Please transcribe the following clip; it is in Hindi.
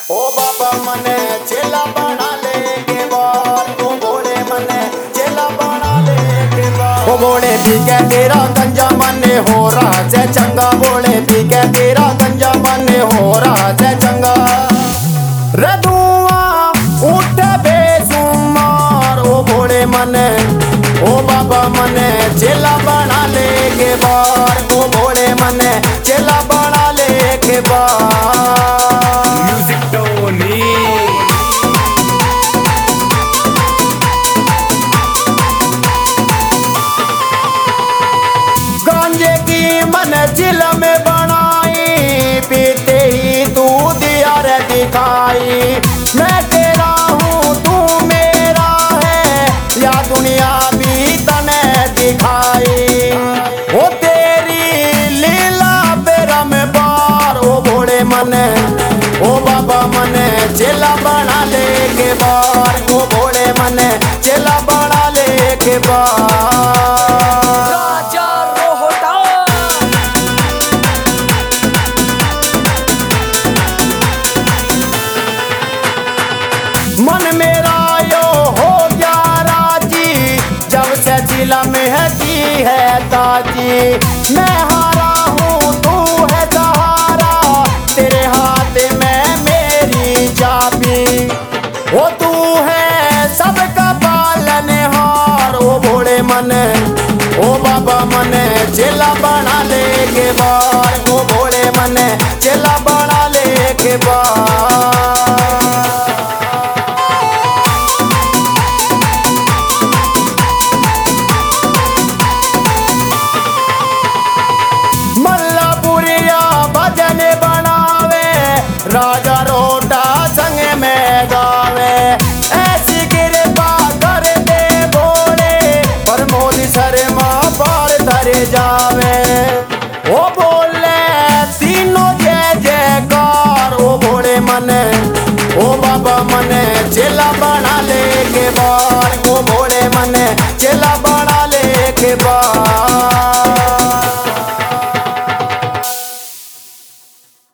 ओ बाबा मने चेला बना ले के बार, ओ भोले मने चेला बना ले के बार। ओ भोले पी के तेरा गंजा मने हो रहा है चंगा, भोले पी के तेरा गंजा मने हो रहा है चंगा। रे धुआं उठे बेसुमार, ओ भोले मने ओ बाबा मने चेला बना ले के बार, ओ भोले मने चेला बना ले के बार। गांजे की मन जिल में बनाई, पीते ही तू दिया रे दिखाई। मैं तेरा हूँ तू मेरा है, या दुनिया भी तने दिखाई। ओ तेरी लीला बेरा में बार, ओ भोले मने ओ बाबा मने चेला बना ले के बार, ओ भोले मने चेला बना ले के बार। मन मेरा यो हो गया राजी, जब से जिला में है की है ताजी। मैं हारा हूँ तू है सहारा, तेरे हाथ में मेरी चाबी। वो तू है सबका पालनहार, ओ भोले मने ओ बाबा मने चेला बना ले के बार, ओ भोले मने चेला बना ले के बार। राजा रो